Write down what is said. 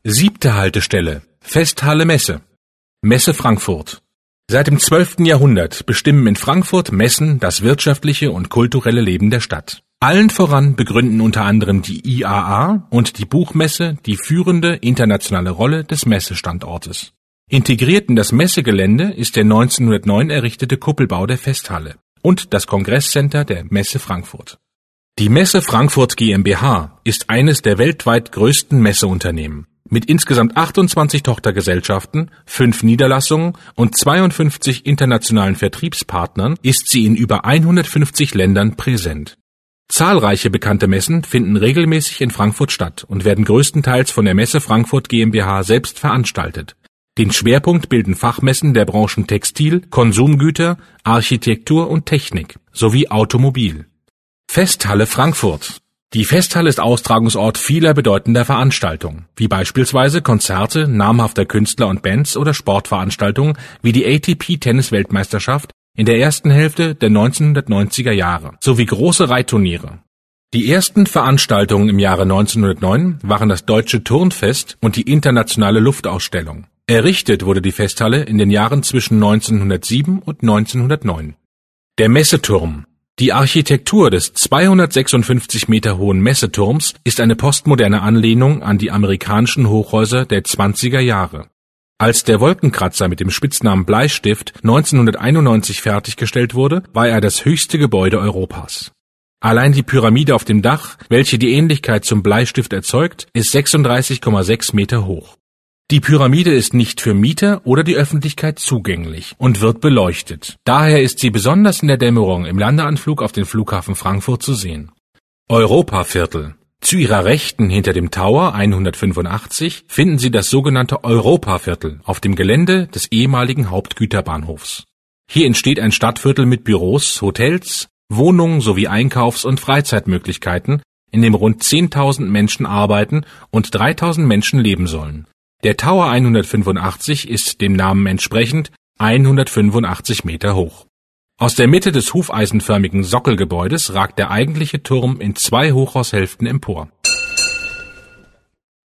7. Haltestelle: Festhalle Messe. Messe Frankfurt. Seit dem 12. Jahrhundert bestimmen in Frankfurt Messen das wirtschaftliche und kulturelle Leben der Stadt. Allen voran begründen unter anderem die IAA und die Buchmesse die führende internationale Rolle des Messestandortes. Integriert in das Messegelände ist der 1909 errichtete Kuppelbau der Festhalle und das Kongresscenter der Messe Frankfurt. Die Messe Frankfurt GmbH ist eines der weltweit größten Messeunternehmen. Mit insgesamt 28 Tochtergesellschaften, 5 Niederlassungen und 52 internationalen Vertriebspartnern ist sie in über 150 Ländern präsent. Zahlreiche bekannte Messen finden regelmäßig in Frankfurt statt und werden größtenteils von der Messe Frankfurt GmbH selbst veranstaltet. Den Schwerpunkt bilden Fachmessen der Branchen Textil, Konsumgüter, Architektur und Technik sowie Automobil. Festhalle Frankfurt. Die Festhalle ist Austragungsort vieler bedeutender Veranstaltungen, wie beispielsweise Konzerte namhafter Künstler und Bands oder Sportveranstaltungen wie die ATP-Tennis-Weltmeisterschaft in der ersten Hälfte der 1990er Jahre, sowie große Reitturniere. Die ersten Veranstaltungen im Jahre 1909 waren das Deutsche Turnfest und die Internationale Luftausstellung. Errichtet wurde die Festhalle in den Jahren zwischen 1907 und 1909. Der Messeturm. Die Architektur des 256 Meter hohen Messeturms ist eine postmoderne Anlehnung an die amerikanischen Hochhäuser der 20er Jahre. Als der Wolkenkratzer mit dem Spitznamen Bleistift 1991 fertiggestellt wurde, war er das höchste Gebäude Europas. Allein die Pyramide auf dem Dach, welche die Ähnlichkeit zum Bleistift erzeugt, ist 36,6 Meter hoch. Die Pyramide ist nicht für Mieter oder die Öffentlichkeit zugänglich und wird beleuchtet. Daher ist sie besonders in der Dämmerung im Landeanflug auf den Flughafen Frankfurt zu sehen. Europaviertel. Zu ihrer Rechten hinter dem Tower 185 finden Sie das sogenannte Europaviertel auf dem Gelände des ehemaligen Hauptgüterbahnhofs. Hier entsteht ein Stadtviertel mit Büros, Hotels, Wohnungen sowie Einkaufs- und Freizeitmöglichkeiten, in dem rund 10.000 Menschen arbeiten und 3.000 Menschen leben sollen. Der Tower 185 ist dem Namen entsprechend 185 Meter hoch. Aus der Mitte des hufeisenförmigen Sockelgebäudes ragt der eigentliche Turm in 2 Hochhaushälften empor.